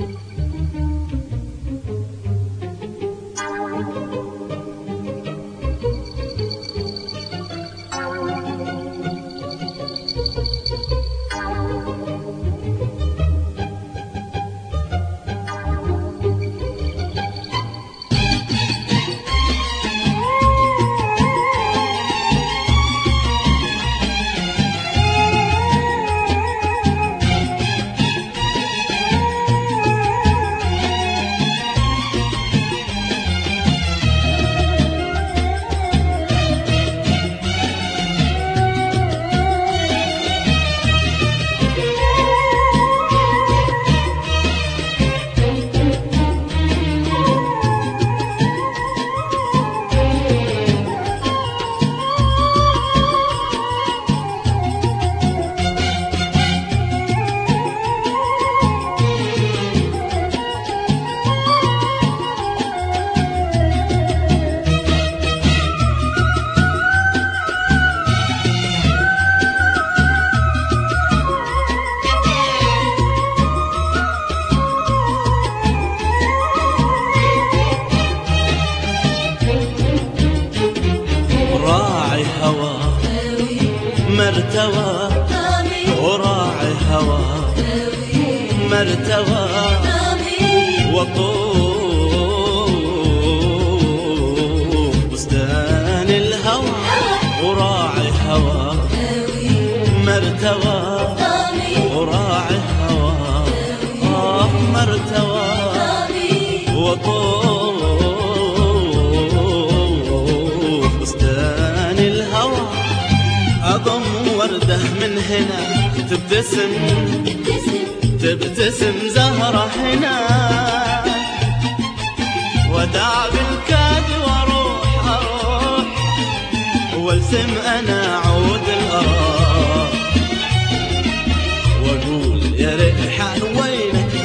مرتوى وراعي هوى مرتوى وطوف بستان الهوى وراعي هوى مرتوى وراعي هوى مرتوى وطوف بستان الهوى أضم وردة من هنا تبتسم زهرة هنا وداع بالكاد واروح والزم انا عود الأراء واقول يا ريحان وينك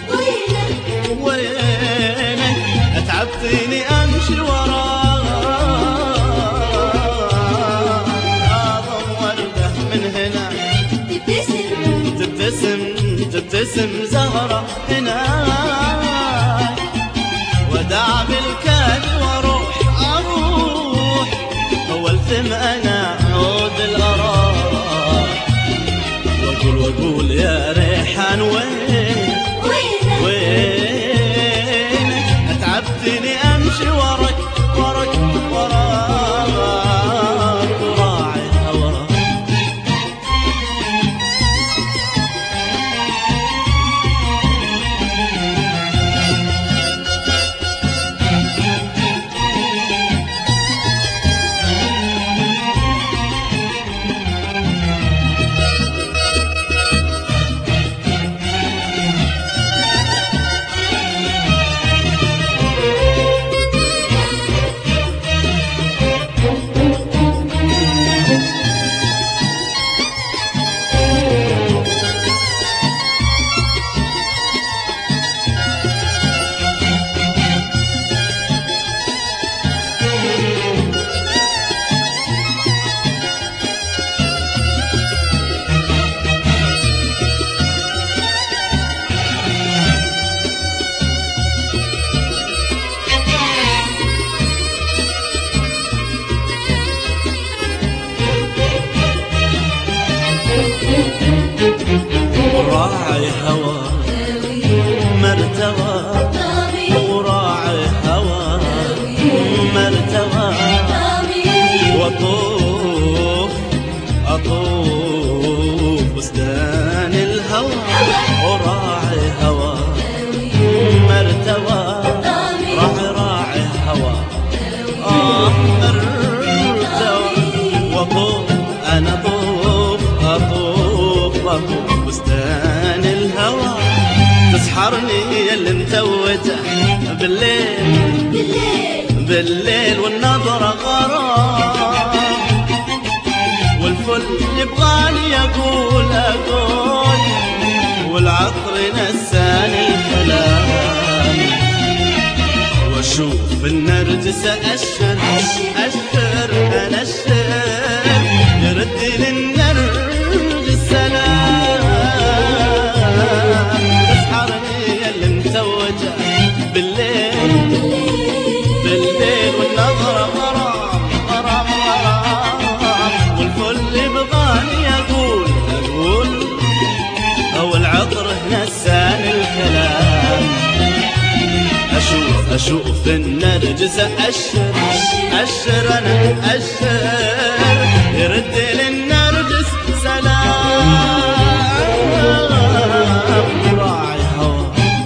اتعبتيني امشي وراك اضم وردة من هنا تبتسم زهرة هنا وداع بالكاد واروح والثم انا عود الأراء واقول يا ريحان وينك اتعبتني امشي وراك وراعي هواك وراعي هوى مرتوى وراعي هوى مرتوى أطوف بستان الهوى وراعي هوى مرتوى راعي هوى مرتوى وطوف أنا أطوف بستان الهوى تسحرني اللي متوته بالليل والنظرة غرام والفل يبغاني أقول والعطر نساني الكلام واشوف النرجس أشر يرد للنرجس السلام تسحرني اللي نسان الكلام. أشوف النرجس أشر أنا أشر يرد للنرجس سلام. راعي هوا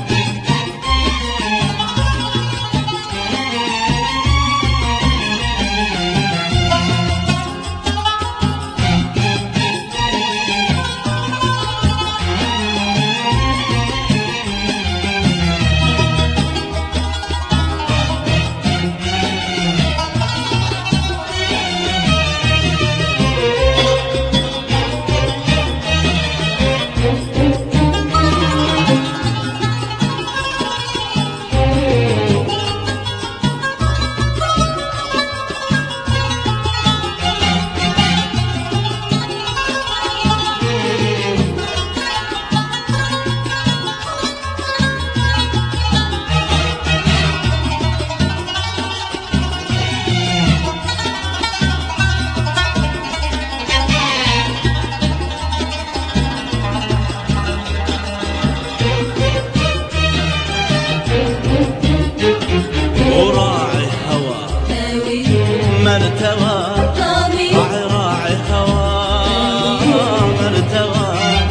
مرتوى راعي هوا مرتوى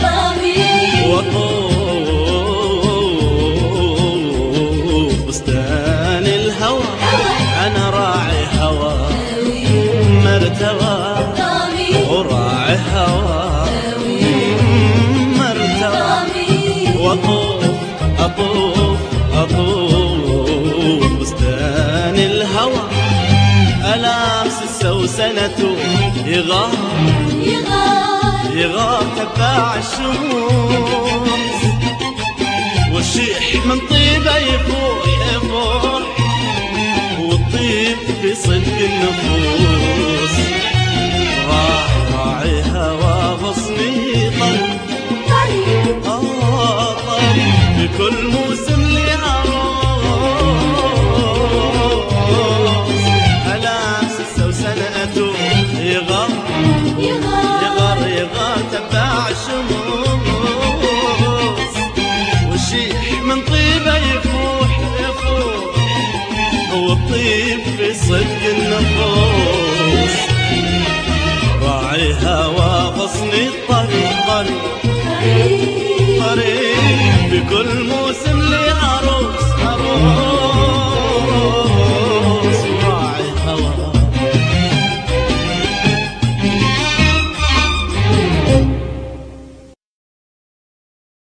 وطوف بستان الهوى. أنا راعي هوا مرتوى وراعي هوا مرتوى وطوف أطوف بستان الهوى. ألامس السوسنة يغار تباع الشموس، والشيح من طيبه يفوح والطيب في صدق النفوس. راعي هوا غصني طريق في كل موسم لي يغار تباع الشموس، والشيح من طيبه يفوح والطيب في صدق النفوس. راعي هوا غصني الطريق